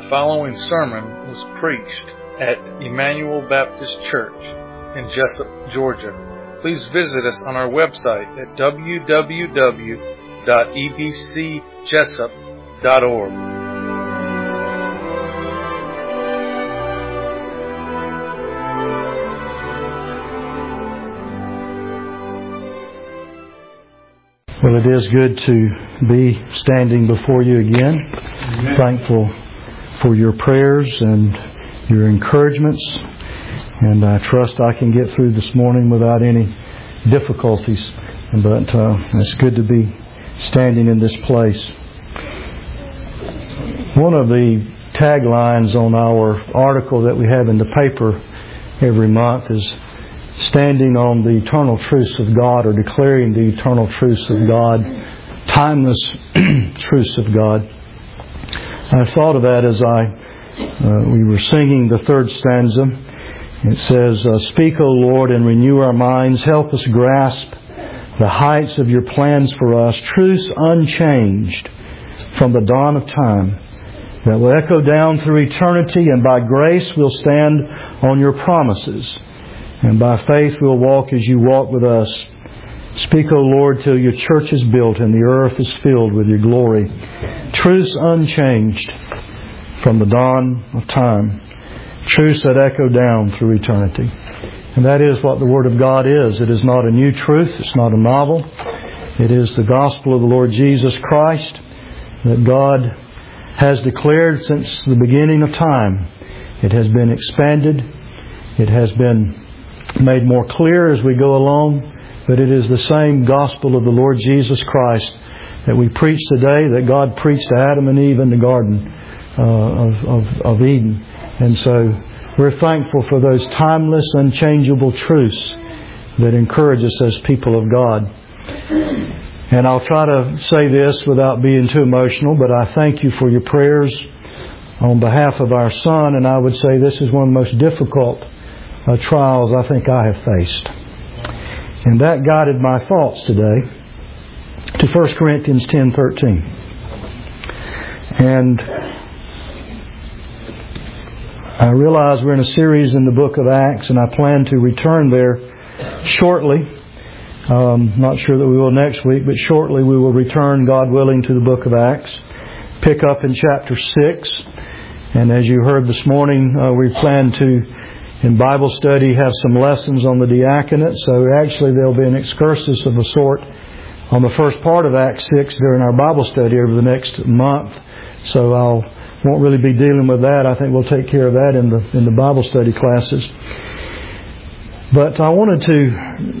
following sermon was preached at Emmanuel Baptist Church in Jessup, Georgia. Please visit us on our website at www.ebcjessup.org. Well, it is good to be standing before you again. Amen. Thankful for your prayers and your encouragements. And I trust I can get through this morning without any difficulties. But it's good to be standing in this place. One of the taglines on our article that we have in the paper every month is standing on the eternal truths of God, or declaring the eternal truths of God, timeless truths of God. I thought of that as we were singing the third stanza. It says, "Speak, O Lord, and renew our minds. Help us grasp the heights of your plans for us, truths unchanged from the dawn of time, that will echo down through eternity, and by grace we'll stand on your promises. And by faith we'll walk as you walk with us. Speak, O Lord, till your church is built and the earth is filled with your glory. Truths unchanged from the dawn of time. Truths that echo down through eternity." And that is what the Word of God is. It is not a new truth. It's not a novel. It is the gospel of the Lord Jesus Christ that God has declared since the beginning of time. It has been expanded. It has been made more clear as we go along, but it is the same gospel of the Lord Jesus Christ that we preach today, that God preached to Adam and Eve in the Garden of Eden. And so we're thankful for those timeless, unchangeable truths that encourage us as people of God. And I'll try to say this without being too emotional, but I thank you for your prayers on behalf of our son, and I would say this is one of the most difficult trials I think I have faced. And that guided my thoughts today to 1 Corinthians 10:13. And I realize we're in a series in the book of Acts, and I plan to return there shortly. Not sure that we will next week, but shortly we will return, God willing, to the book of Acts. Pick up in chapter 6. And as you heard this morning, we plan to, in Bible study, have some lessons on the diaconate. So actually there'll be an excursus of a sort on the first part of Acts 6 during our Bible study over the next month. So won't really be dealing with that. I think we'll take care of that in the Bible study classes. But I wanted to,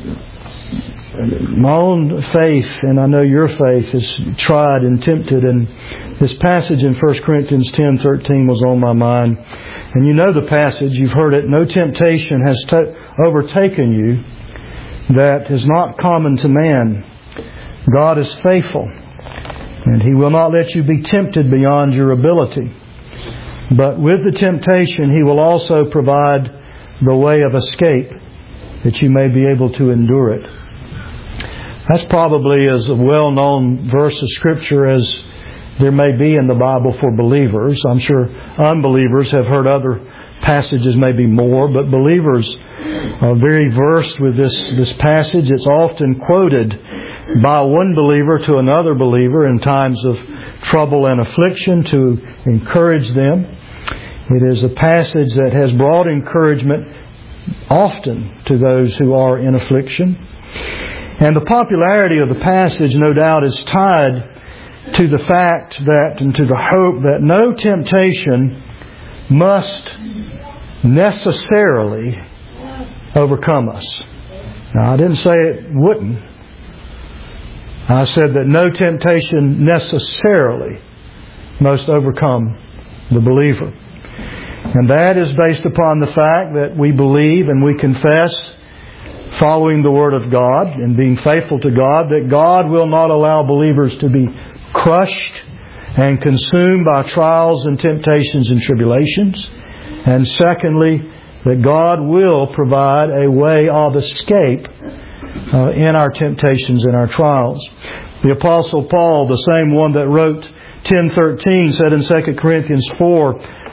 my own faith, and I know your faith, is tried and tempted, and this passage in 1 Corinthians 10:13 was on my mind. And you know the passage, you've heard it. "No temptation has overtaken you that is not common to man. God is faithful, and He will not let you be tempted beyond your ability. But with the temptation, He will also provide the way of escape, that you may be able to endure it." That's probably as a well-known verse of Scripture as there may be in the Bible for believers. I'm sure unbelievers have heard other passages, maybe more, but believers are very versed with this passage. It's often quoted by one believer to another believer in times of trouble and affliction to encourage them. It is a passage that has brought encouragement often to those who are in affliction. And the popularity of the passage, no doubt, is tied to the fact that, and to the hope that no temptation must necessarily overcome us. Now, I didn't say it wouldn't. I said that no temptation necessarily must overcome the believer. And that is based upon the fact that we believe and we confess, following the Word of God and being faithful to God, that God will not allow believers to be crushed and consumed by trials and temptations and tribulations. And secondly, that God will provide a way of escape in our temptations and our trials. The Apostle Paul, the same one that wrote 10:13, said in 2 Corinthians 4,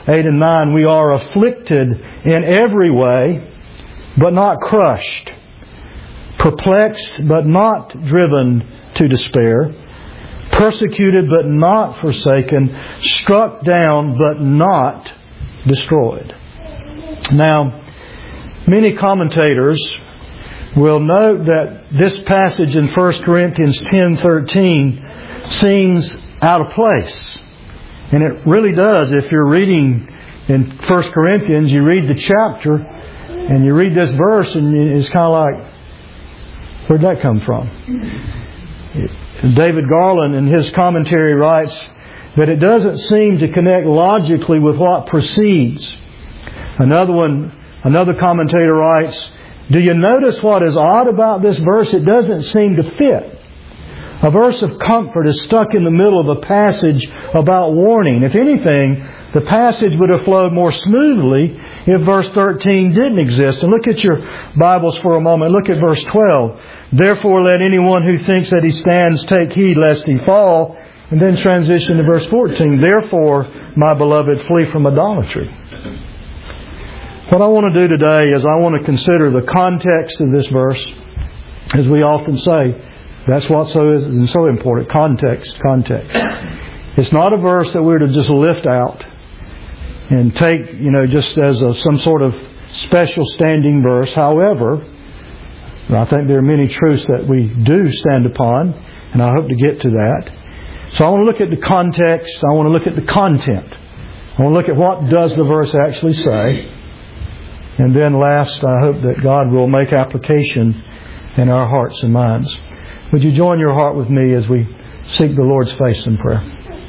8 and 9, we are afflicted in every way, but not crushed, perplexed, but not driven to despair, persecuted, but not forsaken, struck down, but not destroyed. Now, many commentators will note that this passage in 1 Corinthians 10:13 seems out of place. And it really does. If you're reading in 1 Corinthians, you read the chapter and you read this verse and it's kind of like, where'd that come from? David Garland in his commentary writes that it doesn't seem to connect logically with what precedes. Another commentator writes, do you notice what is odd about this verse? It doesn't seem to fit. A verse of comfort is stuck in the middle of a passage about warning. If anything, the passage would have flowed more smoothly if verse 13 didn't exist. And look at your Bibles for a moment. Look at verse 12. Therefore, let anyone who thinks that he stands take heed lest he fall. And then transition to verse 14. Therefore, my beloved, flee from idolatry. What I want to do today is I want to consider the context of this verse. As we often say, that's what's so important. Context. It's not a verse that we're to just lift out and take, just as some sort of special standing verse. However, I think there are many truths that we do stand upon, and I hope to get to that. So I want to look at the context. I want to look at the content. I want to look at what does the verse actually say. And then last, I hope that God will make application in our hearts and minds. Would you join your heart with me as we seek the Lord's face in prayer?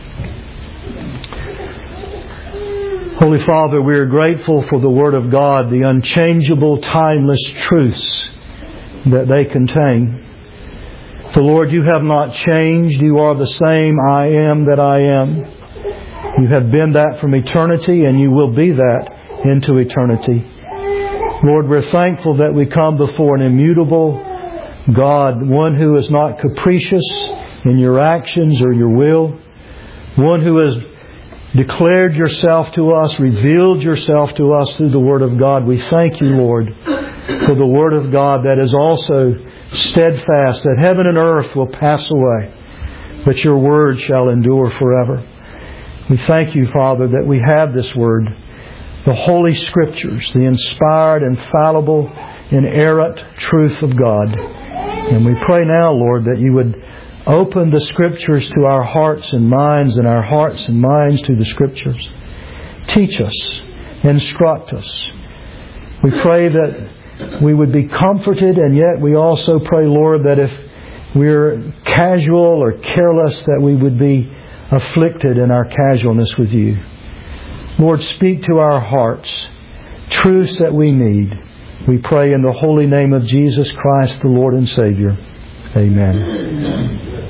Holy Father, we are grateful for the Word of God, the unchangeable, timeless truths that they contain. For Lord, you have not changed. You are the same I am that I am. You have been that from eternity, and you will be that into eternity. Lord, we're thankful that we come before an immutable God, one who is not capricious in your actions or your will, one who has declared yourself to us, revealed yourself to us through the Word of God. We thank you, Lord, for the Word of God that is also steadfast, that heaven and earth will pass away, but your Word shall endure forever. We thank you, Father, that we have this Word, the Holy Scriptures, the inspired, infallible, inerrant truth of God. And we pray now, Lord, that you would open the Scriptures to our hearts and minds, and our hearts and minds to the Scriptures. Teach us, instruct us. We pray that we would be comforted, and yet we also pray, Lord, that if we're casual or careless, that we would be afflicted in our casualness with you. Lord, speak to our hearts truths that we need. We pray in the holy name of Jesus Christ, the Lord and Savior. Amen.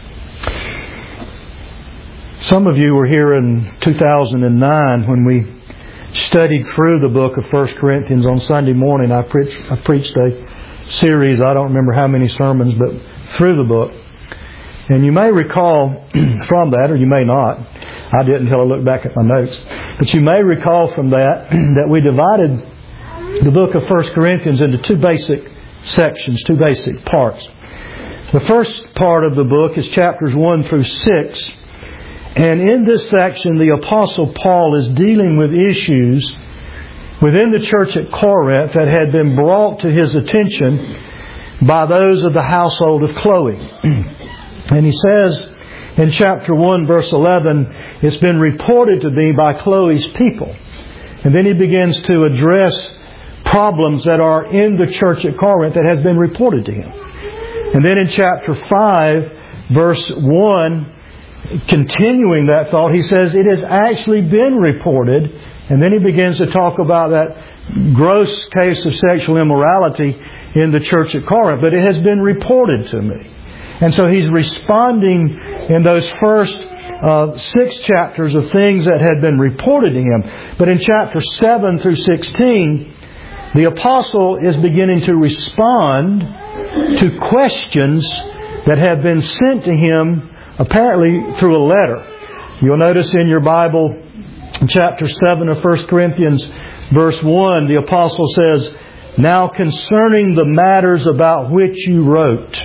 Some of you were here in 2009 when we studied through the book of 1 Corinthians on Sunday morning. I preached a series, I don't remember how many sermons, but through the book. And you may recall from that, or you may not. I didn't until I looked back at my notes. But you may recall from that that we divided the book of 1 Corinthians into two basic sections, two basic parts. The first part of the book is chapters 1 through 6. And in this section, the Apostle Paul is dealing with issues within the church at Corinth that had been brought to his attention by those of the household of Chloe. And he says in chapter 1, verse 11, it's been reported to me by Chloe's people. And then he begins to address problems that are in the church at Corinth that has been reported to him. And then in chapter 5, verse 1, continuing that thought, he says it has actually been reported. And then he begins to talk about that gross case of sexual immorality in the church at Corinth. But it has been reported to me. And so he's responding in those first 6 chapters of things that had been reported to him. But in chapter 7 through 16, the apostle is beginning to respond to questions that have been sent to him apparently through a letter. You'll notice in your Bible In chapter 7 of 1 Corinthians, verse 1, the apostle says, "Now concerning the matters about which you wrote."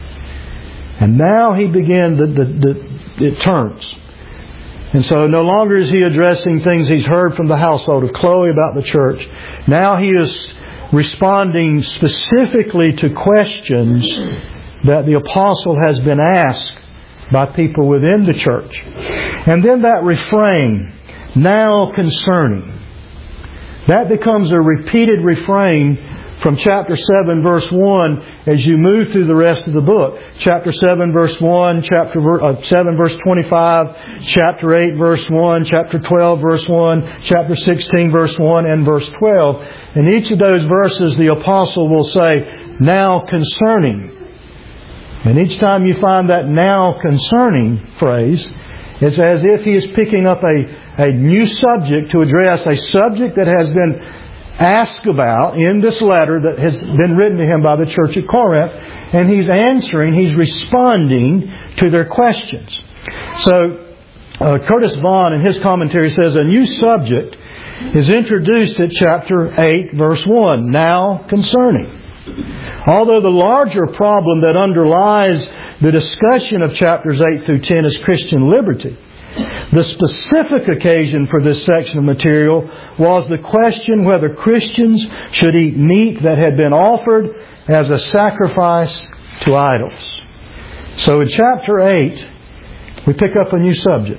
And now he began, it turns. And so no longer is he addressing things he's heard from the household of Chloe about the church. Now he is responding specifically to questions that the apostle has been asked by people within the church. And then that refrain, "now concerning," that becomes a repeated refrain from chapter 7 verse 1 as you move through the rest of the book. Chapter 7 verse 1, chapter 7 verse 25, chapter 8 verse 1, chapter 12 verse 1, chapter 16 verse 1, and verse 12. In each of those verses the apostle will say, "now concerning." And each time you find that "now concerning" phrase, it's as if he is picking up a new subject to address, a subject that has been asked about in this letter that has been written to him by the church at Corinth, and he's answering, he's responding to their questions. So Curtis Vaughan in his commentary says a new subject is introduced at chapter 8 verse 1, "now concerning." Although the larger problem that underlies the discussion of chapters 8 through 10 is Christian liberty, the specific occasion for this section of material was the question whether Christians should eat meat that had been offered as a sacrifice to idols. So in chapter 8, we pick up a new subject.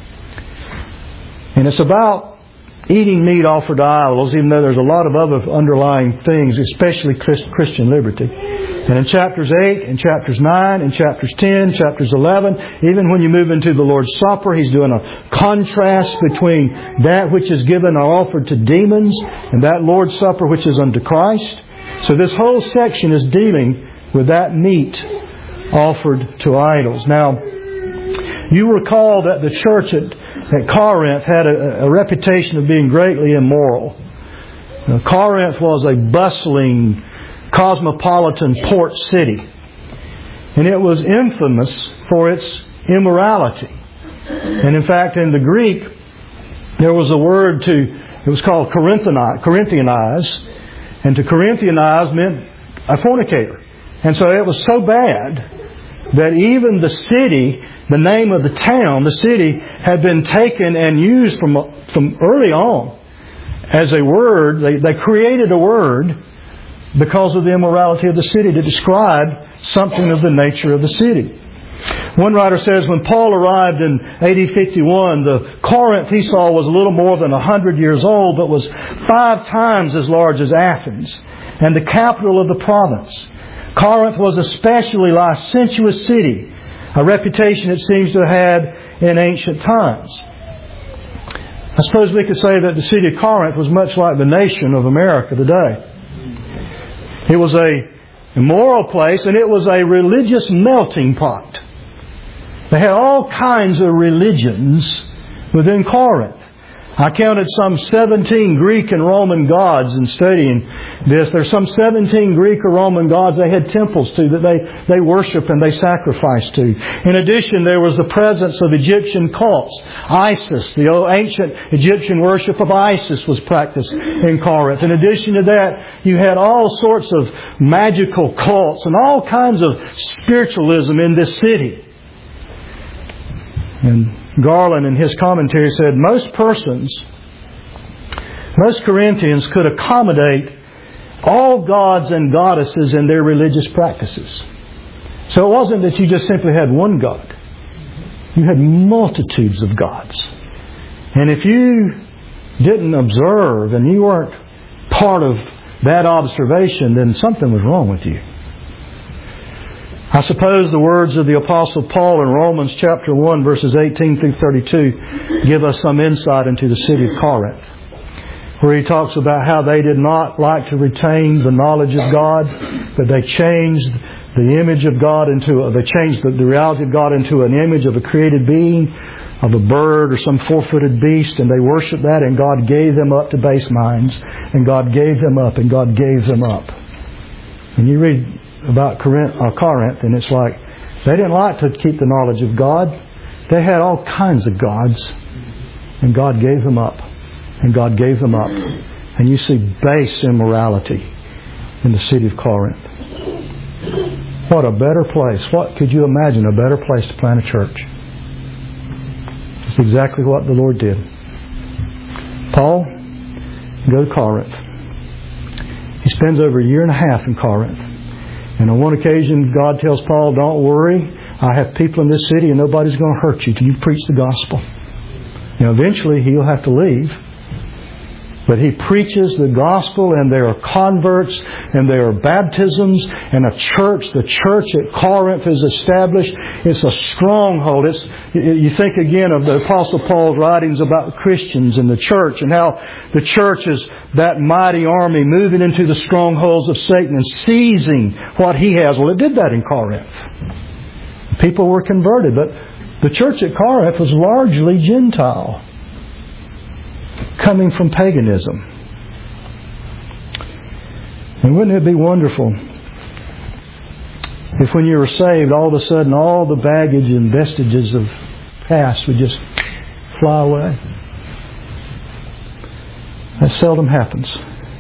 And it's about eating meat offered to idols, even though there's a lot of other underlying things, especially Christian liberty. And in chapters 8, and chapters 9, and chapters 10, chapters 11, even when you move into the Lord's Supper, he's doing a contrast between that which is given or offered to demons and that Lord's Supper which is unto Christ. So this whole section is dealing with that meat offered to idols. Now, you recall that the church at Corinth had a reputation of being greatly immoral. Now, Corinth was a bustling, cosmopolitan port city. And it was infamous for its immorality. And in fact, in the Greek, there was a word it was called Corinthianize. And to Corinthianize meant a fornicator. And so it was so bad that even the city, the name of the town, the city, had been taken and used from early on as a word. They created a word because of the immorality of the city to describe something of the nature of the city. One writer says when Paul arrived in AD 51, the Corinth he saw was a little more than 100 years old, but was 5 times as large as Athens and the capital of the province. Corinth was a especially licentious city, a reputation it seems to have had in ancient times. I suppose we could say that the city of Corinth was much like the nation of America today. It was a immoral place, and it was a religious melting pot. They had all kinds of religions within Corinth. I counted some 17 Greek and Roman gods in studying this. There's some 17 Greek or Roman gods they had temples to that they worshiped and they sacrificed to. In addition, there was the presence of Egyptian cults. Isis, the old ancient Egyptian worship of Isis was practiced in Corinth. In addition to that, you had all sorts of magical cults and all kinds of spiritualism in this city. And Garland in his commentary said most Corinthians could accommodate all gods and goddesses in their religious practices. So it wasn't that you just simply had one God. You had multitudes of gods. And if you didn't observe and you weren't part of that observation, then something was wrong with you. I suppose the words of the Apostle Paul in Romans chapter 1 verses 18 through 32 give us some insight into the city of Corinth, where he talks about how they did not like to retain the knowledge of God, but they changed the image of God they changed the reality of God into an image of a created being, of a bird or some 4-footed beast, and they worshiped that, and God gave them up to base minds, and God gave them up, and God gave them up. And you read about Corinth, and it's like they didn't like to keep the knowledge of God. They had all kinds of gods. And God gave them up. And God gave them up. And you see base immorality in the city of Corinth. What a better place. What could you imagine a better place to plant a church? It's exactly what the Lord did. Paul, go to Corinth. He spends over a year and a half in Corinth. And on one occasion, God tells Paul, don't worry. I have people in this city and nobody's going to hurt you till you preach the gospel. Now, eventually, he'll have to leave. But he preaches the gospel, and there are converts, and there are baptisms, and the church at Corinth is established. It's a stronghold. You think again of the Apostle Paul's writings about Christians and the church, and how the church is that mighty army moving into the strongholds of Satan and seizing what he has. Well, it did that in Corinth. People were converted, but the church at Corinth was largely Gentile, coming from paganism. And wouldn't it be wonderful if when you were saved, all of a sudden all the baggage and vestiges of past would just fly away? That seldom happens.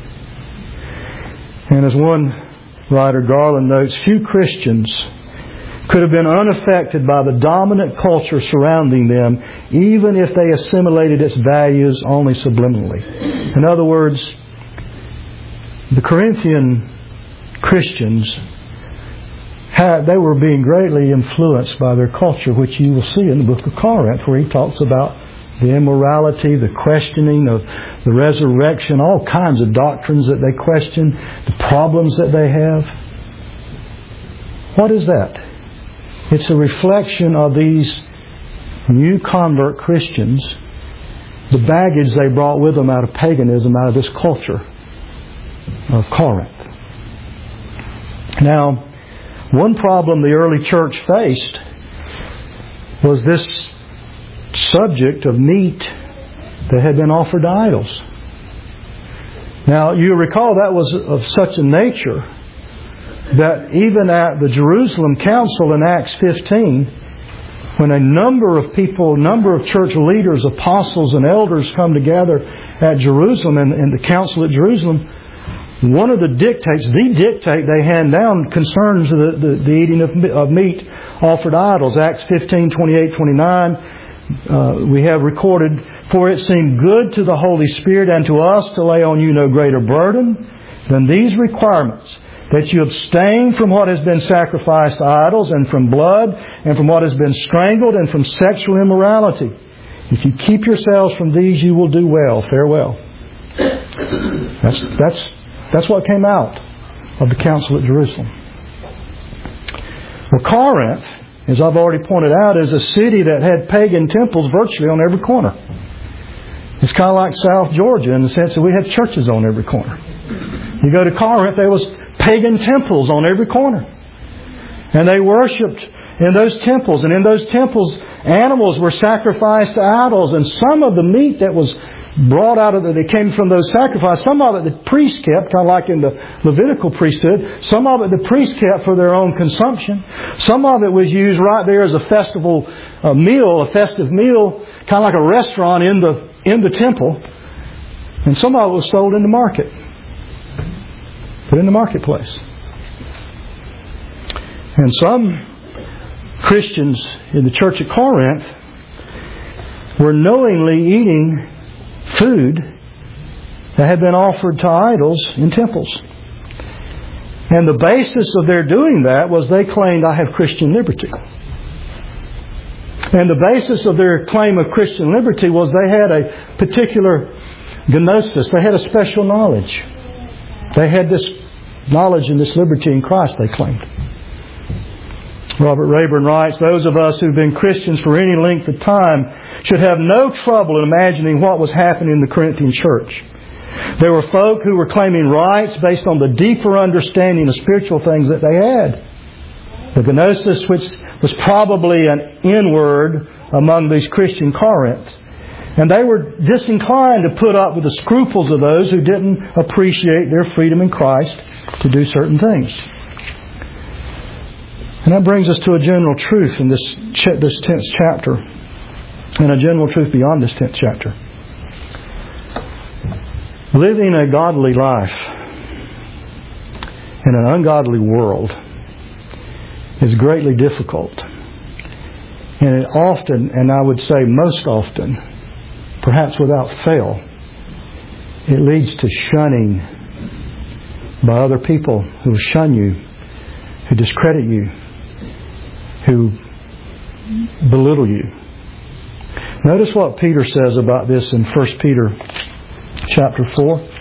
And as one writer, Garland, notes, few Christians could have been unaffected by the dominant culture surrounding them, even if they assimilated its values only subliminally. In other words, the Corinthian Christians they were being greatly influenced by their culture, which you will see in the book of Corinth, where he talks about the immorality, the questioning of the resurrection, all kinds of doctrines that they question, the problems that they have. What is that? It's a reflection of these new convert Christians, the baggage they brought with them out of paganism, out of this culture of Corinth. Now, one problem the early church faced was this subject of meat that had been offered to idols. Now, you recall that was of such a nature that even at the Jerusalem Council in Acts 15, when a number of people, a number of church leaders, apostles and elders come together at Jerusalem and the council at Jerusalem, one of the dictates they hand down concerns the eating of meat offered to idols. Acts 15, 28, 29, we have recorded, for it seemed good to the Holy Spirit and to us to lay on you no greater burden than these requirements, that you abstain from what has been sacrificed to idols, and from blood, and from what has been strangled, and from sexual immorality. If you keep yourselves from these, you will do well. Farewell. That's what came out of the council at Jerusalem. Well, Corinth, as I've already pointed out, is a city that had pagan temples virtually on every corner. It's kind of like South Georgia in the sense that we had churches on every corner. You go to Corinth, there was pagan temples on every corner. And they worshipped in those temples. And in those temples, animals were sacrificed to idols. And some of the meat that was brought out of that came from those sacrifices, some of it the priests kept, kind of like in the Levitical priesthood. Some of it the priests kept for their own consumption. Some of it was used right there as a festive meal, kind of like a restaurant in the temple. And some of it was sold in the market. Put in the marketplace. And some Christians in the church at Corinth were knowingly eating food that had been offered to idols in temples. And the basis of their doing that was they claimed, I have Christian liberty. And the basis of their claim of Christian liberty was they had a particular gnosis. They had a special knowledge. They had this knowledge and this liberty in Christ, they claimed. Robert Rayburn writes, those of us who've been Christians for any length of time should have no trouble in imagining what was happening in the Corinthian church. There were folk who were claiming rights based on the deeper understanding of spiritual things that they had. The gnosis, which was probably an N-word among these Christian Corinth. And they were disinclined to put up with the scruples of those who didn't appreciate their freedom in Christ to do certain things. And that brings us to a general truth in this 10th chapter. and a general truth beyond this 10th chapter. Living a godly life in an ungodly world is greatly difficult. And it often, and I would say most often, perhaps without fail, it leads to shunning by other people who shun you, who discredit you, who belittle you. Notice what Peter says about this in 1 Peter chapter 4. 1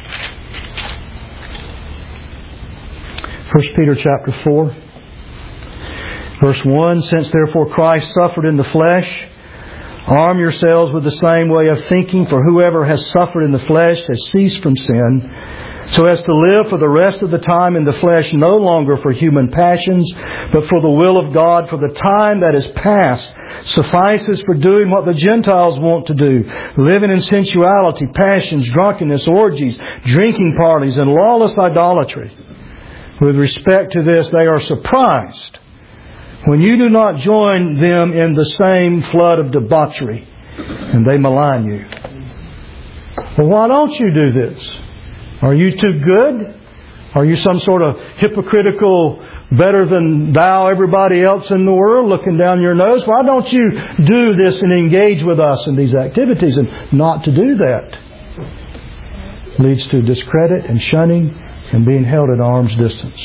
Peter chapter 4. Verse 1, since therefore Christ suffered in the flesh, arm yourselves with the same way of thinking, for whoever has suffered in the flesh has ceased from sin, so as to live for the rest of the time in the flesh, no longer for human passions, but for the will of God. For the time that is past suffices for doing what the Gentiles want to do, living in sensuality, passions, drunkenness, orgies, drinking parties, and lawless idolatry. With respect to this, they are surprised when you do not join them in the same flood of debauchery, and they malign you. Well, why don't you do this? Are you too good? Are you some sort of hypocritical, better than thou everybody else in the world, looking down your nose? Why don't you do this and engage with us in these activities? And not to do that leads to discredit and shunning and being held at arm's distance.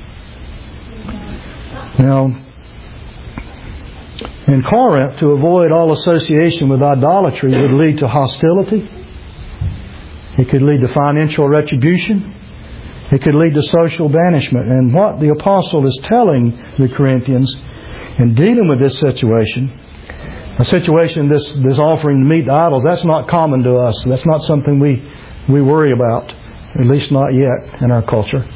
Now, in Corinth, to avoid all association with idolatry would lead to hostility. It could lead to financial retribution. It could lead to social banishment. And what the apostle is telling the Corinthians in dealing with this situation, a situation, this offering to meat to idols, that's not common to us. That's not something we worry about, at least not yet in our culture.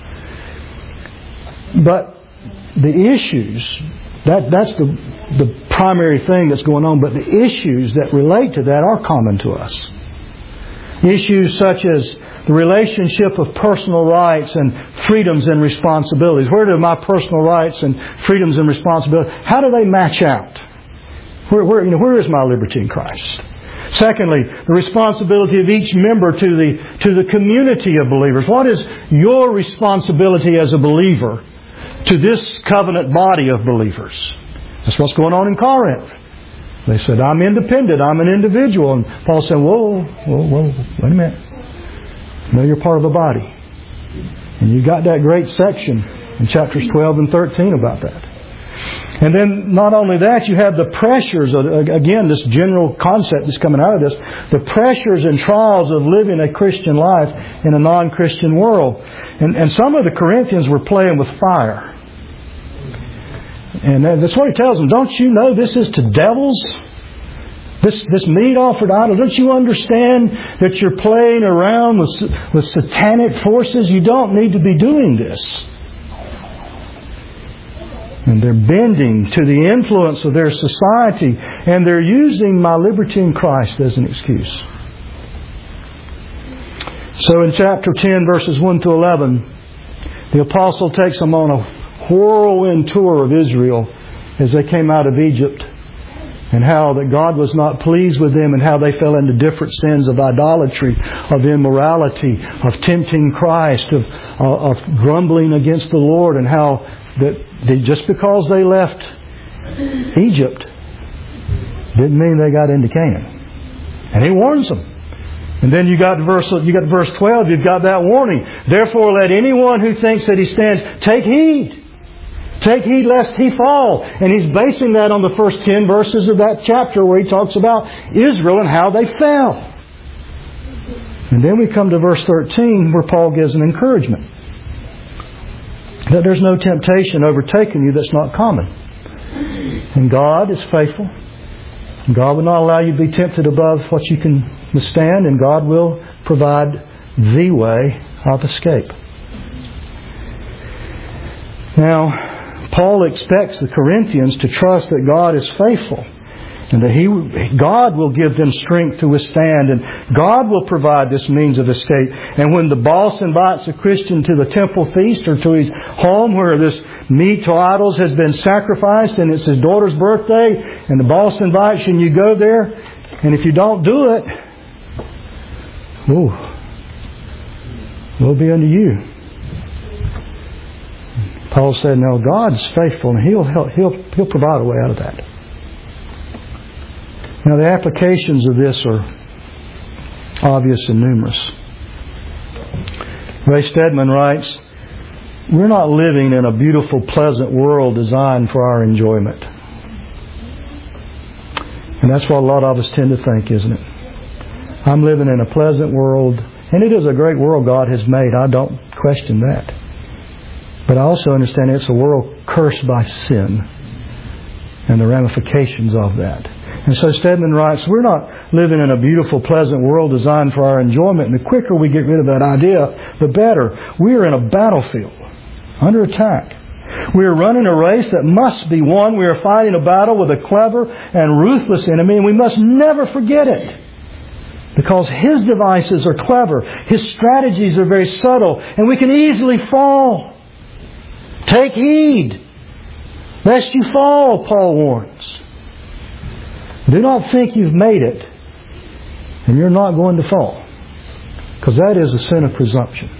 But the issues, that's the primary thing that's going on, but the issues that relate to that are common to us. Issues such as the relationship of personal rights and freedoms and responsibilities. Where do my personal rights and freedoms and responsibilities, how do they match out? Where is my liberty in Christ? Secondly, the responsibility of each member to the community of believers. What is your responsibility as a believer to this covenant body of believers? That's what's going on in Corinth. They said, I'm independent, I'm an individual. And Paul said, whoa, wait a minute. No, you're part of the body. And you got that great section in chapters 12 and 13 about that. And then not only that, you have the pressures, again, this general concept that's coming out of this, the pressures and trials of living a Christian life in a non-Christian world. And some of the Corinthians were playing with fire. And that's what he tells them. Don't you know this is to devils? This meat offered idol. Don't you understand that you're playing around with satanic forces? You don't need to be doing this. And they're bending to the influence of their society. And they're using my liberty in Christ as an excuse. So in chapter 10, verses 1 to 11, the apostle takes them on a whirlwind tour of Israel as they came out of Egypt, and how that God was not pleased with them, and how they fell into different sins of idolatry, of immorality, of tempting Christ, of grumbling against the Lord, and how that just because they left Egypt didn't mean they got into Canaan. And he warns them. And then you got verse 12, you've got that warning. Therefore let anyone who thinks that he stands take heed. Take heed lest he fall. And he's basing that on the first 10 verses of that chapter where he talks about Israel and how they fell. And then we come to verse 13 where Paul gives an encouragement. That there's no temptation overtaking you that's not common. And God is faithful. And God will not allow you to be tempted above what you can withstand. And God will provide the way of escape. Now, Paul expects the Corinthians to trust that God is faithful and that God will give them strength to withstand, and God will provide this means of escape. And when the boss invites a Christian to the temple feast or to his home where this meat to idols has been sacrificed and it's his daughter's birthday, and the boss invites you and you go there, And if you don't do it, woe be unto you. Paul said, no, God's faithful and He'll provide a way out of that. Now the applications of this are obvious and numerous. Ray Stedman writes, we're not living in a beautiful, pleasant world designed for our enjoyment. And that's what a lot of us tend to think, isn't it? I'm living in a pleasant world, and it is a great world God has made. I don't question that. But I also understand it's a world cursed by sin and the ramifications of that. And so Stedman writes, we're not living in a beautiful, pleasant world designed for our enjoyment. And the quicker we get rid of that idea, the better. We are in a battlefield, under attack. We are running a race that must be won. We are fighting a battle with a clever and ruthless enemy, and we must never forget it. Because his devices are clever. His strategies are very subtle, and we can easily fall. Take heed, lest you fall, Paul warns. Do not think you've made it, and you're not going to fall. Because that is a sin of presumption.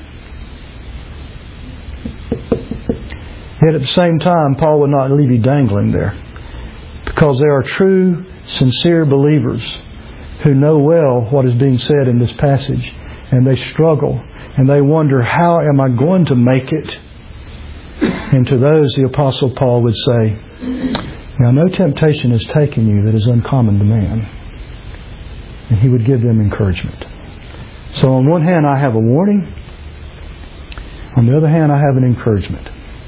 Yet at the same time, Paul would not leave you dangling there. Because there are true, sincere believers who know well what is being said in this passage. And they struggle. And they wonder, how am I going to make it? And to those, the Apostle Paul would say, now no temptation has taken you that is uncommon to man. And he would give them encouragement. So on one hand, I have a warning. On the other hand, I have an encouragement.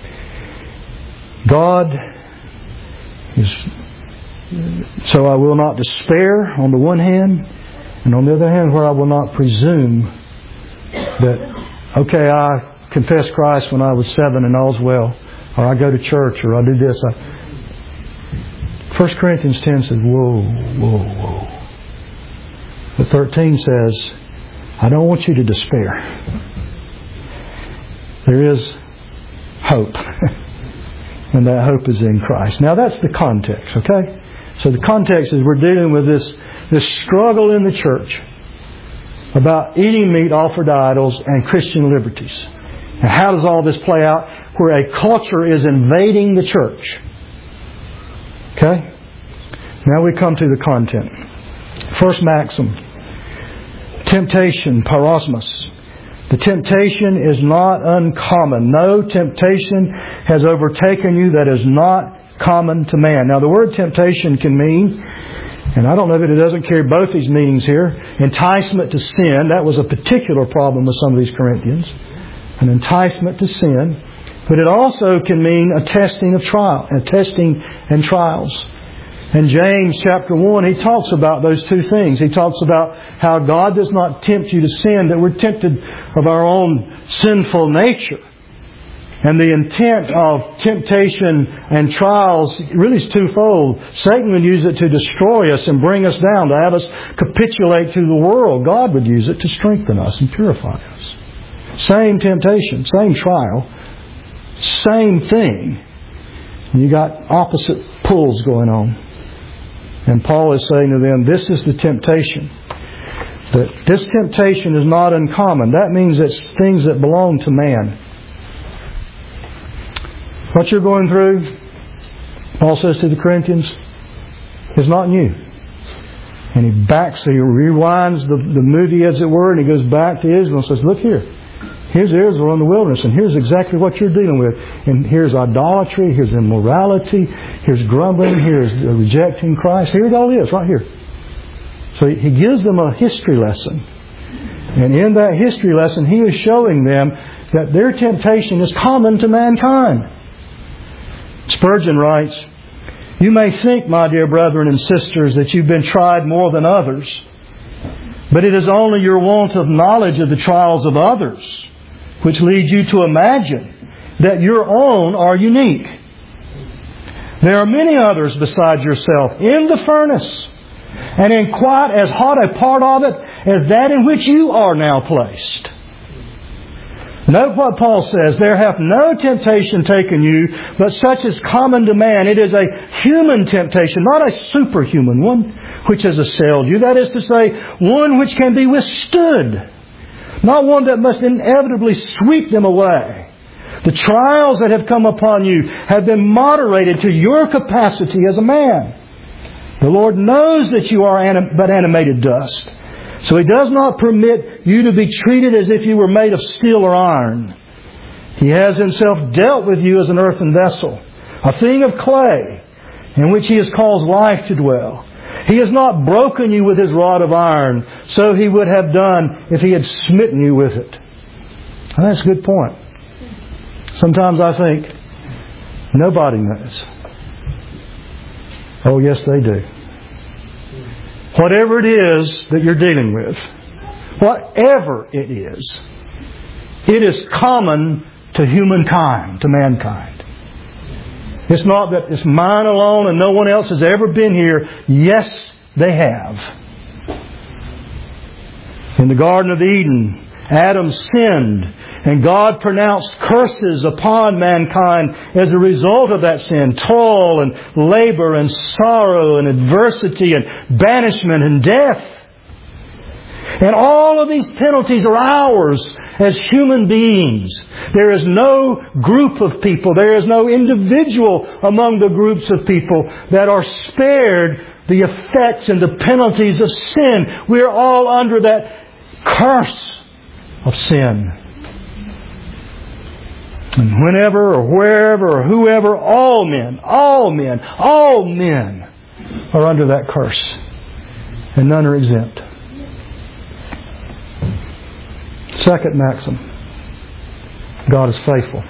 God is... So I will not despair on the one hand, and on the other hand, where I will not presume that, okay, I confessed Christ when I was 7 and all's well, or I go to church, or I do this. 1 Corinthians 10 says, whoa. But 13 says, I don't want you to despair. There is hope. And that hope is in Christ. Now that's the context, okay? So the context is we're dealing with this struggle in the church about eating meat offered to idols and Christian liberties. And how does all this play out? Where a culture is invading the church. Okay? Now we come to the content. First maxim. Temptation, parosmos. The temptation is not uncommon. No temptation has overtaken you that is not common to man. Now the word temptation can mean, and I don't know that it doesn't carry both these meanings here, enticement to sin. That was a particular problem with some of these Corinthians. An enticement to sin. But it also can mean a testing of trial, a testing and trials. In James chapter 1, he talks about those two things. He talks about how God does not tempt you to sin, that we're tempted of our own sinful nature. And the intent of temptation and trials really is twofold. Satan would use it to destroy us and bring us down, to have us capitulate to the world. God would use it to strengthen us and purify us. Same temptation, same trial, same thing. And you got opposite pulls going on. And Paul is saying to them, this is the temptation. That this temptation is not uncommon. That means it's things that belong to man. What you're going through, Paul says to the Corinthians, is not new. And he rewinds the movie as it were, and he goes back to Israel and says, look here. Here's Israel in the wilderness, and here's exactly what you're dealing with. And here's idolatry, here's immorality, here's grumbling, here's rejecting Christ. Here it all is, right here. So he gives them a history lesson. And in that history lesson, he is showing them that their temptation is common to mankind. Spurgeon writes, you may think, my dear brethren and sisters, that you've been tried more than others. But it is only your want of knowledge of the trials of others which leads you to imagine that your own are unique. There are many others besides yourself in the furnace, and in quite as hot a part of it as that in which you are now placed. Note what Paul says. There hath no temptation taken you, but such is common to man. It is a human temptation, not a superhuman one, which has assailed you. That is to say, one which can be withstood. Not one that must inevitably sweep them away. The trials that have come upon you have been moderated to your capacity as a man. The Lord knows that you are but animated dust. So He does not permit you to be treated as if you were made of steel or iron. He has Himself dealt with you as an earthen vessel, a thing of clay, in which He has caused life to dwell. He has not broken you with His rod of iron, so He would have done if He had smitten you with it. And that's a good point. Sometimes I think, nobody knows. Oh, yes, they do. Whatever it is that you're dealing with, whatever it is common to humankind, to mankind. It's not that it's mine alone and no one else has ever been here. Yes, they have. In the Garden of Eden, Adam sinned, and God pronounced curses upon mankind as a result of that sin. Toil and labor and sorrow and adversity and banishment and death. And all of these penalties are ours as human beings. There is no group of people, there is no individual among the groups of people that are spared the effects and the penalties of sin. We are all under that curse of sin. And whenever or wherever or whoever, all men are under that curse. And none are exempt. Second maxim, God is faithful.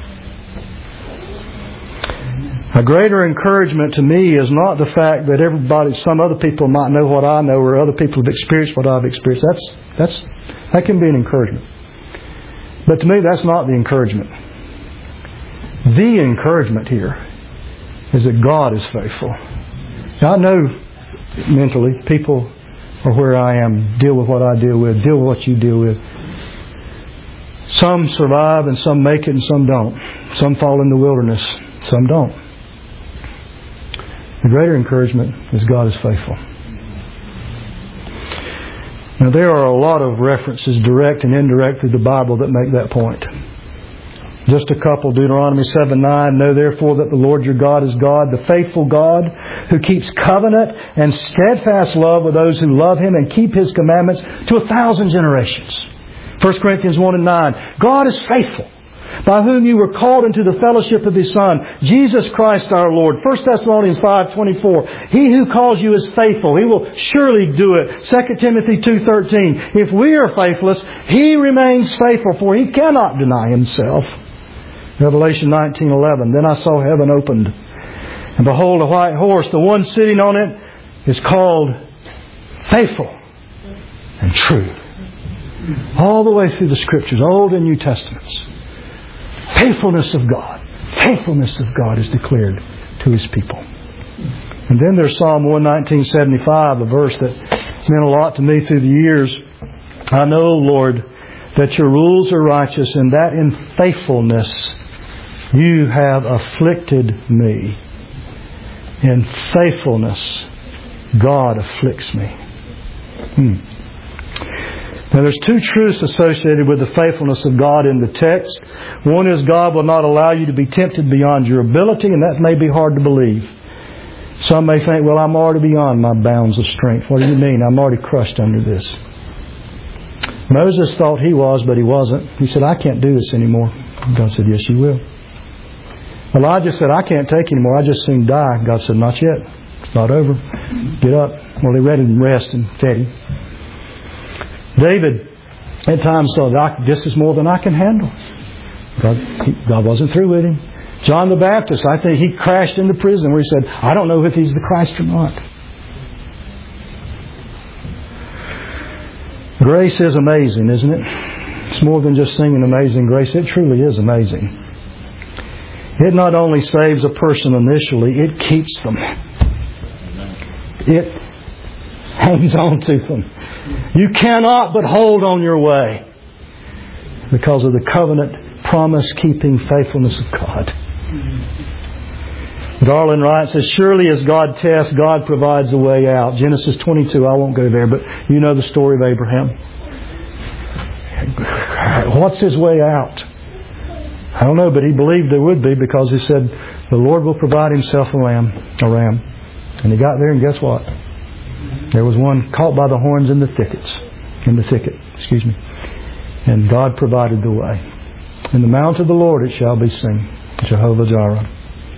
A greater encouragement to me is not the fact that some other people might know what I know or other people have experienced what I've experienced. That can be an encouragement. But to me, that's not the encouragement. The encouragement here is that God is faithful. Now, I know mentally people are where I am, deal with what I deal with what you deal with. Some survive and some make it and some don't. Some fall in the wilderness, some don't. The greater encouragement is God is faithful. Now there are a lot of references, direct and indirect, through the Bible that make that point. Just a couple. Deuteronomy 7:9. Know therefore that the Lord your God is God, the faithful God, who keeps covenant and steadfast love with those who love Him and keep His commandments to 1,000 generations. 1 Corinthians 1:9. God is faithful, by whom you were called into the fellowship of His Son, Jesus Christ our Lord. 1 Thessalonians 5:24. He who calls you is faithful. He will surely do it. 2 Timothy 2:13. If we are faithless, He remains faithful, for He cannot deny Himself. Revelation 19:11. Then I saw heaven opened, and behold, a white horse. The one sitting on it is called Faithful and True. All the way through the Scriptures, Old and New Testaments, faithfulness of God is declared to His people. And then there's Psalm 119:75, a verse that meant a lot to me through the years. I know, Lord, that your rules are righteous, and that in faithfulness you have afflicted me. In faithfulness, God afflicts me. Now there's two truths associated with the faithfulness of God in the text. One is God will not allow you to be tempted beyond your ability, and that may be hard to believe. Some may think, well, I'm already beyond my bounds of strength. What do you mean? I'm already crushed under this. Moses thought he was, but he wasn't. He said, I can't do this anymore. God said, yes, you will. Elijah said, I can't take anymore. I just soon die. God said, not yet. It's not over. Get up. Well, he read and rest and fed him. David at times thought, this is more than I can handle. God wasn't through with him. John the Baptist, I think he crashed into prison where he said, I don't know if he's the Christ or not. Grace is amazing, isn't it? It's more than just singing Amazing Grace. It truly is amazing. It not only saves a person initially, it keeps them. It hangs on to them. You cannot but hold on your way. because of the covenant, promise-keeping faithfulness of God. Garland writes, as surely as God tests, God provides a way out. Genesis 22, I won't go there, but you know the story of Abraham. What's his way out? I don't know, but he believed there would be, because he said, the Lord will provide himself a ram. And he got there, and guess what? There was one caught by the horns in the thicket. And God provided the way. In the mount of the Lord it shall be seen. Jehovah Jireh.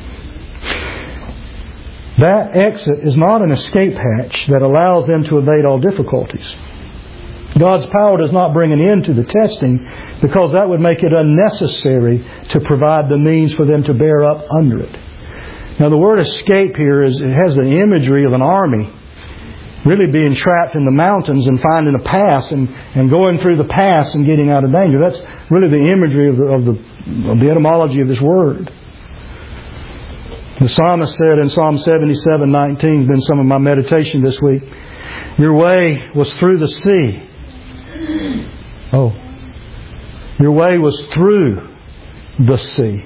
That exit is not an escape hatch that allows them to evade all difficulties. God's power does not bring an end to the testing, because that would make it unnecessary to provide the means for them to bear up under it. Now the word escape here it has the imagery of an army really being trapped in the mountains and finding a pass and going through the pass and getting out of danger. That's really the imagery of the etymology of this word. The psalmist said in Psalm 77:19, been some of my meditation this week, your way was through the sea. Your way was through the sea.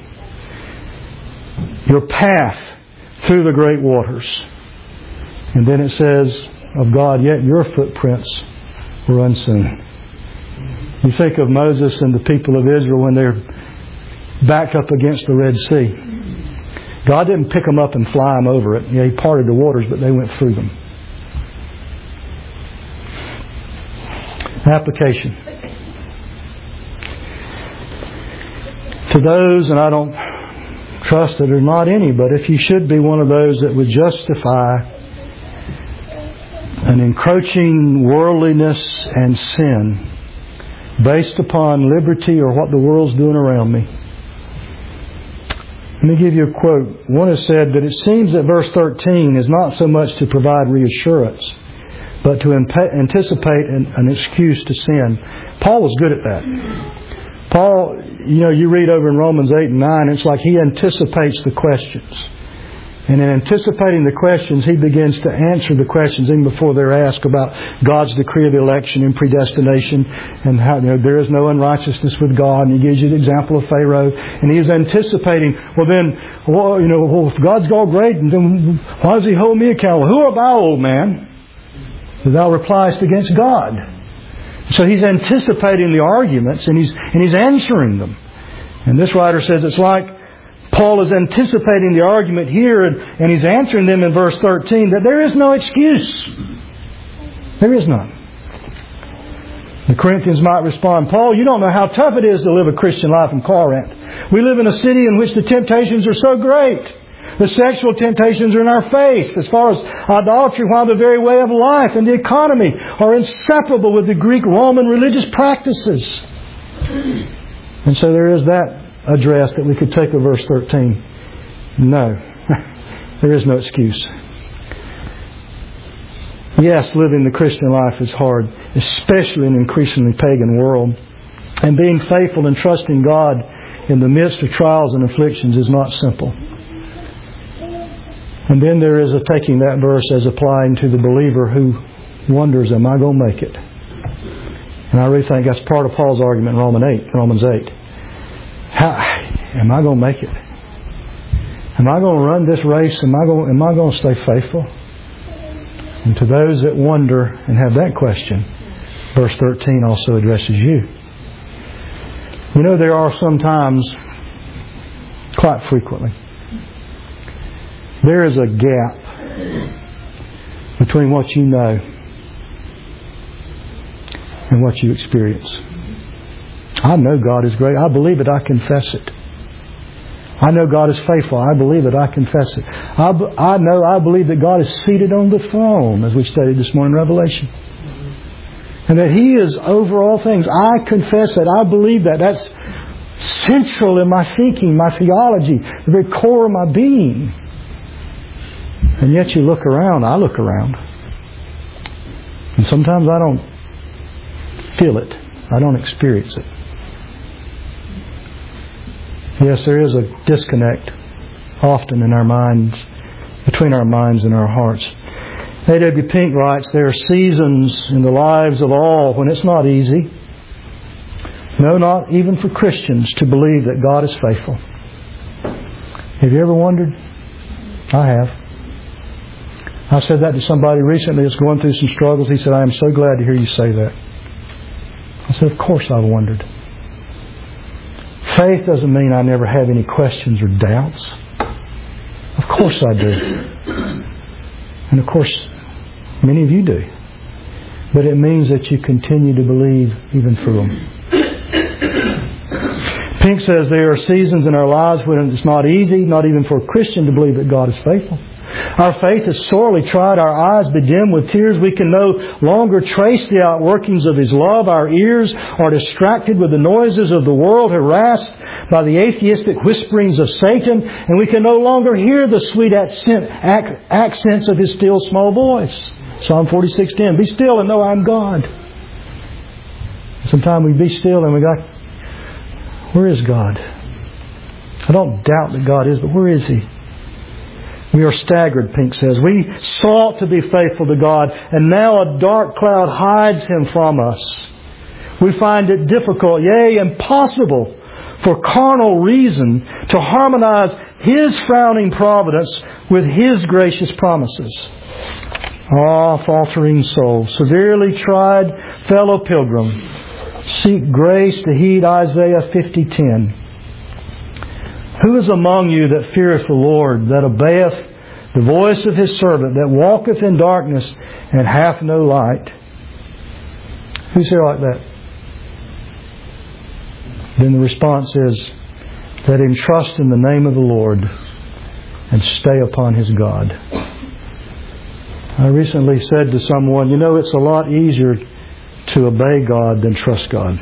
Your path through the great waters. And then it says of God, yet your footprints were unseen. You think of Moses and the people of Israel when they're backed up against the Red Sea. God didn't pick them up and fly them over it. Yeah, He parted the waters, but they went through them. Application. To those, and I don't trust that there's not any, but if you should be one of those that would justify an encroaching worldliness and sin based upon liberty or what the world's doing around me. Let me give you a quote. One has said that it seems that verse 13 is not so much to provide reassurance, but to anticipate an excuse to sin. Paul was good at that. Paul, you read over in Romans 8 and 9, it's like he anticipates the questions. And in anticipating the questions, he begins to answer the questions even before they're asked about God's decree of election and predestination and how there is no unrighteousness with God. And he gives you the example of Pharaoh. And he is anticipating, if God's all great, then why does He hold me accountable? Who art thou, old man, that thou repliest against God? So he's anticipating the arguments and he's answering them. And this writer says it's like Paul is anticipating the argument here and he's answering them in verse 13 that there is no excuse. There is none. The Corinthians might respond, Paul, you don't know how tough it is to live a Christian life in Corinth. We live in a city in which the temptations are so great. The sexual temptations are in our face as far as idolatry, while the very way of life and the economy are inseparable with the Greek-Roman religious practices. And so there is that address that we could take of verse 13. No, there is no excuse. Yes, living the Christian life is hard, especially in an increasingly pagan world. And being faithful and trusting God in the midst of trials and afflictions is not simple. And then there is taking that verse as applying to the believer who wonders, am I going to make it? And I really think that's part of Paul's argument in Romans 8. How am I going to make it? Am I going to run this race? Am I going to stay faithful? And to those that wonder and have that question, verse 13 also addresses you. There are sometimes, quite frequently, there is a gap between what you know and what you experience. I know God is great. I believe it. I confess it. I know God is faithful. I believe it. I confess it. I believe that God is seated on the throne, as we studied this morning in Revelation. And that He is over all things. I confess that. I believe that. That's central in my thinking, my theology, the very core of my being. And yet you look around, I look around, and sometimes I don't feel it. I don't experience it. Yes, there is a disconnect often in our minds, between our minds and our hearts. A.W. Pink writes, there are seasons in the lives of all when it's not easy. No, not even for Christians to believe that God is faithful. Have you ever wondered? I have. I said that to somebody recently that's going through some struggles. He said, I am so glad to hear you say that. I said, of course I've wondered. Faith doesn't mean I never have any questions or doubts. Of course I do. And of course, many of you do. But it means that you continue to believe even through them. Pink says there are seasons in our lives when it's not easy, not even for a Christian, to believe that God is faithful. Our faith is sorely tried. Our eyes bedimmed with tears. We can no longer trace the outworkings of His love. Our ears are distracted with the noises of the world, harassed by the atheistic whisperings of Satan, and we can no longer hear the sweet accents of His still small voice. Psalm 46:10, be still and know I am God. Sometimes we be still and we go, where is God? I don't doubt that God is, but where is He? We are staggered, Pink says. We sought to be faithful to God, and now a dark cloud hides Him from us. We find it difficult, yea, impossible, for carnal reason to harmonize His frowning providence with His gracious promises. Ah, faltering soul, severely tried fellow pilgrim, seek grace to heed Isaiah 50:10. Who is among you that feareth the Lord, that obeyeth the voice of His servant, that walketh in darkness and hath no light? Who's here like that? Then the response is, let him trust in the name of the Lord and stay upon his God. I recently said to someone, you know, it's a lot easier to obey God than trust God.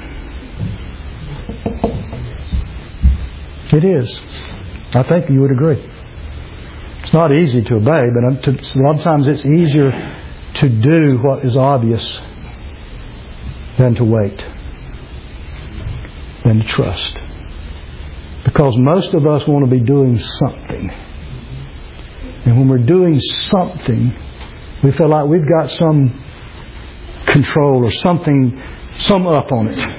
It is. I think you would agree. It's not easy to obey, but a lot of times it's easier to do what is obvious than to wait, than to trust. Because most of us want to be doing something. And when we're doing something, we feel like we've got some control or something, some up on it.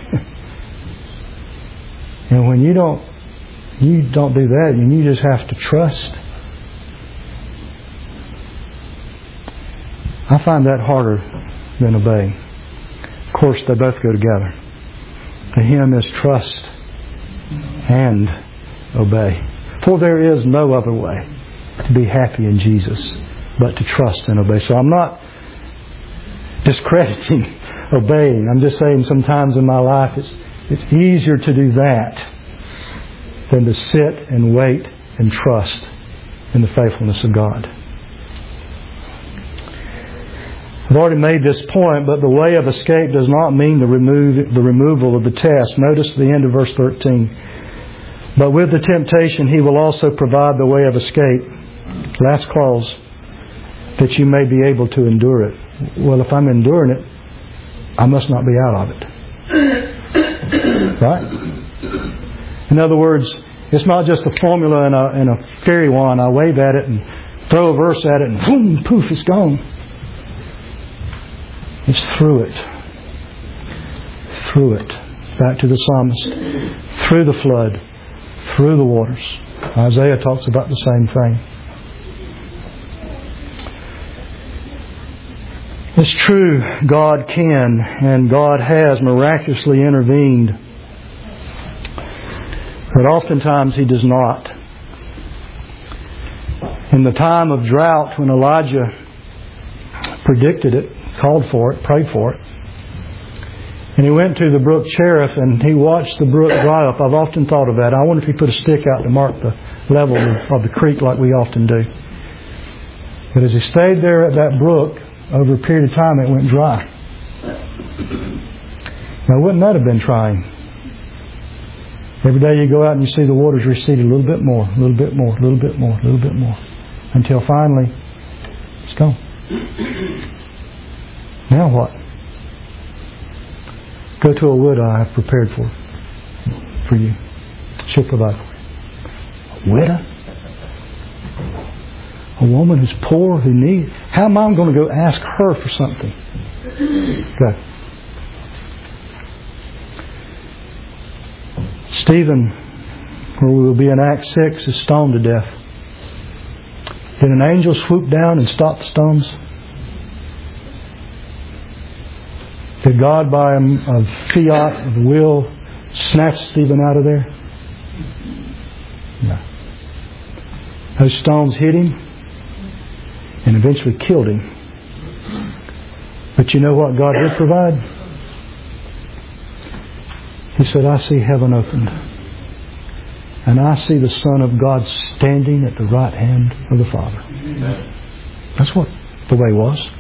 And when you don't do that, and you just have to trust. I find that harder than obeying. Of course, they both go together. The hymn is trust and obey. For there is no other way to be happy in Jesus but to trust and obey. So I'm not discrediting obeying. I'm just saying sometimes in my life it's easier to do that than to sit and wait and trust in the faithfulness of God. I've already made this point, but the way of escape does not mean the removal of the test. Notice the end of verse 13. But with the temptation, He will also provide the way of escape. Last clause, that you may be able to endure it. Well, if I'm enduring it, I must not be out of it. Right? In other words, it's not just a formula in a fairy wand. I wave at it and throw a verse at it and boom, poof, it's gone. It's through it. Through it. Back to the psalmist. Through the flood. Through the waters. Isaiah talks about the same thing. It's true, God can and God has miraculously intervened. But oftentimes He does not. In the time of drought, when Elijah predicted it, called for it, prayed for it, and he went to the brook Cherith and he watched the brook dry up. I've often thought of that. I wonder if he put a stick out to mark the level of the creek like we often do. But as he stayed there at that brook, over a period of time it went dry. Now wouldn't that have been trying? Every day you go out and you see the waters recede a little bit more, a little bit more, a little bit more, a little bit more, until finally it's gone. Now what? Go to a widow I have prepared for you. She'll provide for you. A widow? A woman who's poor, who needs... How am I going to go ask her for something? Okay. Stephen, where we will be in Acts 6, is stoned to death. Did an angel swoop down and stop the stones? Did God, by a fiat of will, snatch Stephen out of there? No. Those stones hit him and eventually killed him. But you know what God did provide? He said, I see heaven opened. And I see the Son of God standing at the right hand of the Father. Amen. That's what the way was.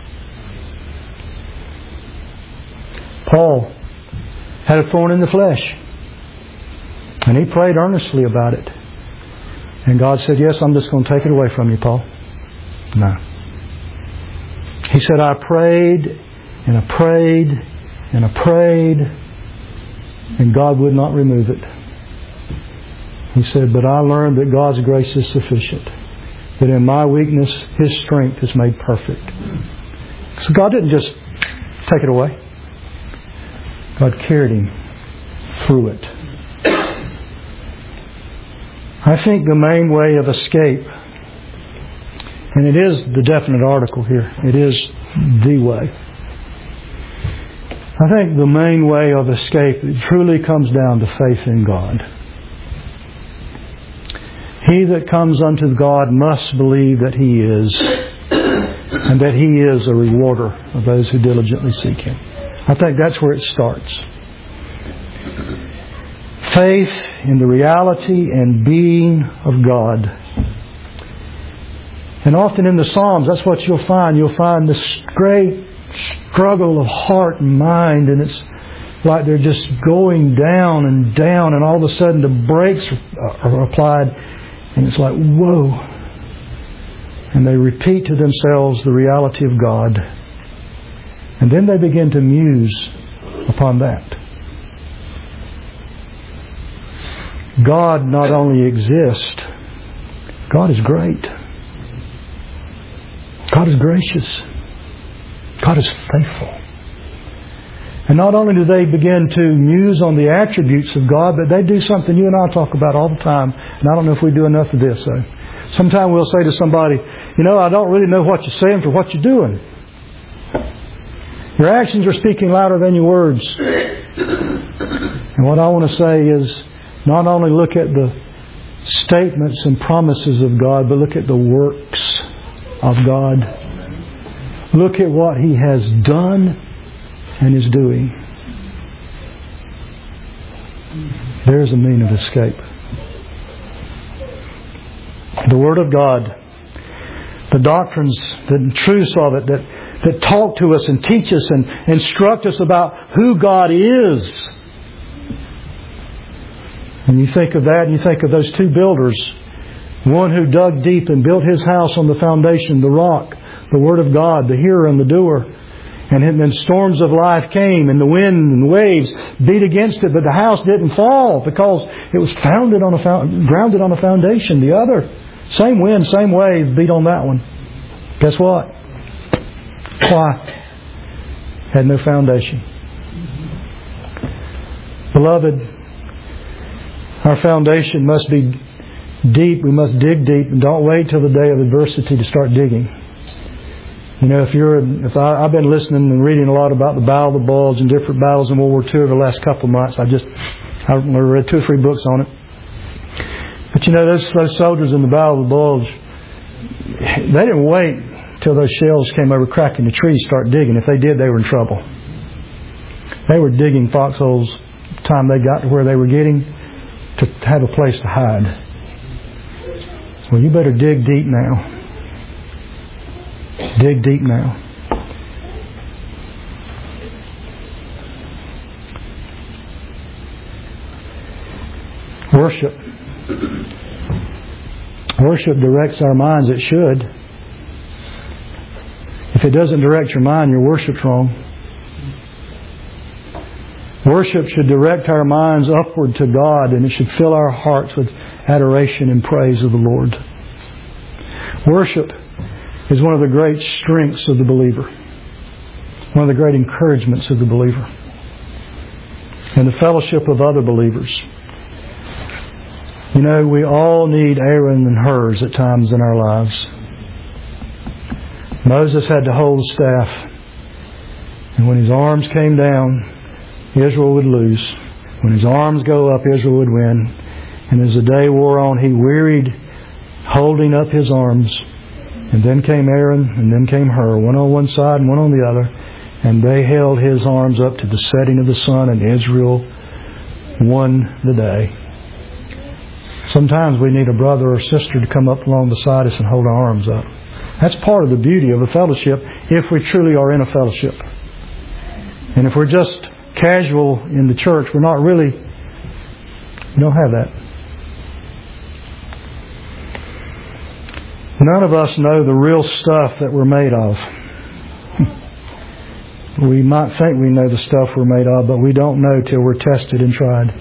Paul had a thorn in the flesh. And he prayed earnestly about it. And God said, yes, I'm just going to take it away from you, Paul. No. He said, I prayed and I prayed and I prayed, and God would not remove it. He said, but I learned that God's grace is sufficient. That in my weakness, His strength is made perfect. So God didn't just take it away. God carried him through it. I think the main way of escape, and it is the definite article here, it is the way. I think the main way of escape truly comes down to faith in God. He that comes unto God must believe that He is, and that He is a rewarder of those who diligently seek Him. I think that's where it starts. Faith in the reality and being of God. And often in the Psalms, that's what you'll find. You'll find this great struggle of heart and mind, and it's like they're just going down and down, and all of a sudden the brakes are applied, and it's like, whoa. And they repeat to themselves the reality of God. And then they begin to muse upon that. God not only exists, God is great. God is gracious. God is faithful. And not only do they begin to muse on the attributes of God, but they do something you and I talk about all the time. And I don't know if we do enough of this, though. Sometimes we'll say to somebody, you know, I don't really know what you're saying for what you're doing. Your actions are speaking louder than your words. And what I want to say is, not only look at the statements and promises of God, but look at the works of God. Look at what He has done and is doing. There's a means of escape. The Word of God, the doctrines, the truths of it that talk to us and teach us and instruct us about who God is. And you think of that, and you think of those two builders. One who dug deep and built his house on the foundation, the rock, the Word of God, the hearer and the doer. And then storms of life came, and the wind and the waves beat against it, but the house didn't fall because it was grounded on a foundation. The other, same wind, same wave, beat on that one. Guess what? Why? Had no foundation. Beloved, our foundation must be deep. We must dig deep, and don't wait till the day of adversity to start digging. You know, I've been listening and reading a lot about the Battle of the Bulge and different battles in World War II over the last couple of months. I read 2 or 3 books on it. But you know, those soldiers in the Battle of the Bulge, they didn't wait till those shells came over cracking the trees to start digging. If they did, they were in trouble. They were digging foxholes by the time they got to where they were getting to have a place to hide. Well, you better dig deep now. Dig deep now. Worship. Worship directs our minds. It should. If it doesn't direct your mind, your worship's wrong. Worship should direct our minds upward to God, and it should fill our hearts with adoration and praise of the Lord. Worship is one of the great strengths of the believer. One of the great encouragements of the believer. And the fellowship of other believers. You know, we all need Aaron and Hurs at times in our lives. Moses had to hold the staff. And when his arms came down, Israel would lose. When his arms go up, Israel would win. And as the day wore on, he wearied holding up his arms. And then came Aaron, and then came Hur, one on one side and one on the other. And they held his arms up to the setting of the sun, and Israel won the day. Sometimes we need a brother or sister to come up along beside us and hold our arms up. That's part of the beauty of a fellowship, if we truly are in a fellowship. And if we're just casual in the church, we don't have that. None of us know the real stuff that we're made of. We might think we know the stuff we're made of, but we don't know till we're tested and tried.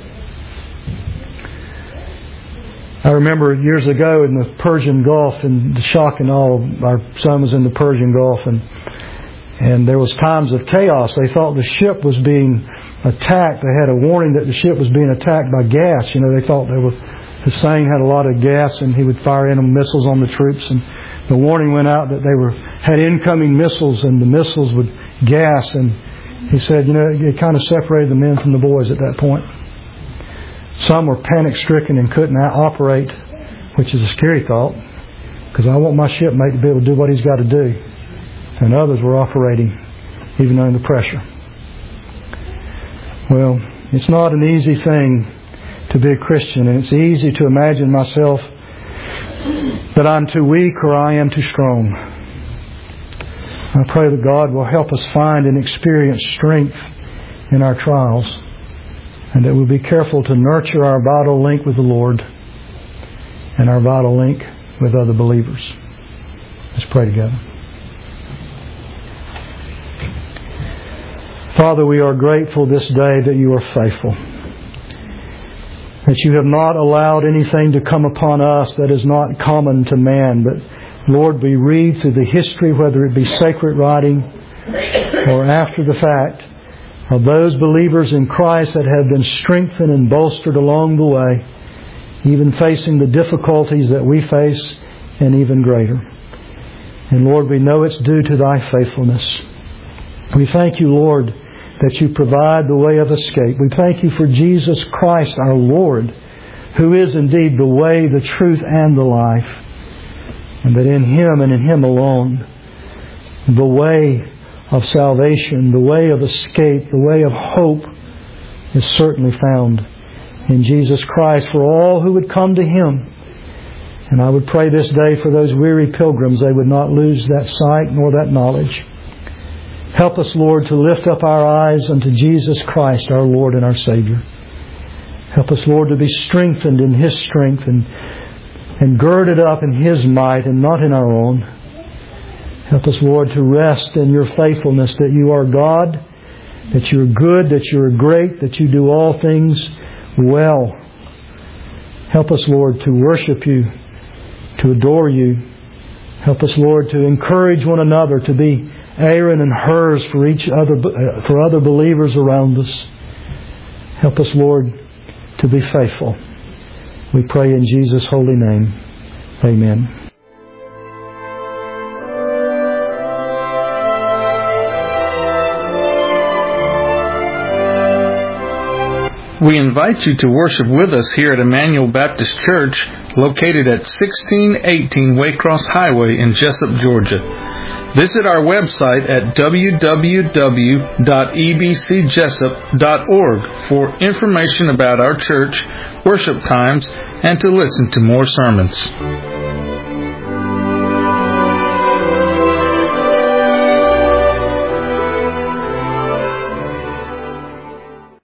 I remember years ago in the Persian Gulf, and the shock and awe, our son was in the Persian Gulf, and there was times of chaos. They thought the ship was being attacked. They had a warning that the ship was being attacked by gas. You know, they thought Hussein had a lot of gas, and he would fire in missiles on the troops. And the warning went out that they had incoming missiles, and the missiles would gas. And he said, you know, it kind of separated the men from the boys at that point. Some were panic-stricken and couldn't operate, which is a scary thought, because I want my shipmate to be able to do what he's got to do. And others were operating even under pressure. Well, it's not an easy thing to be a Christian, and it's easy to imagine myself that I'm too weak or I am too strong. I pray that God will help us find and experience strength in our trials, and that we'll be careful to nurture our vital link with the Lord and our vital link with other believers. Let's pray together. Father, we are grateful this day that you are faithful, that you have not allowed anything to come upon us that is not common to man. But Lord, we read through the history, whether it be sacred writing or after the fact, of those believers in Christ that have been strengthened and bolstered along the way, even facing the difficulties that we face and even greater. And Lord, we know it's due to thy faithfulness. We thank you, Lord, that you provide the way of escape. We thank you for Jesus Christ, our Lord, who is indeed the way, the truth, and the life. And that in Him and in Him alone, the way of salvation, the way of escape, the way of hope is certainly found in Jesus Christ for all who would come to Him. And I would pray this day for those weary pilgrims, they would not lose that sight nor that knowledge. Help us, Lord, to lift up our eyes unto Jesus Christ, our Lord and our Savior. Help us, Lord, to be strengthened in His strength and girded up in His might and not in our own. Help us, Lord, to rest in your faithfulness, that you are God, that you are good, that you are great, that you do all things well. Help us, Lord, to worship you, to adore you. Help us, Lord, to encourage one another, to be Aaron and Hurs for other believers around us. Help us, Lord, to be faithful. We pray in Jesus' holy name. Amen. We invite you to worship with us here at Emmanuel Baptist Church, located at 1618 Waycross Highway in Jessup, Georgia. Visit our website at www.ebcjessup.org for information about our church, worship times, and to listen to more sermons.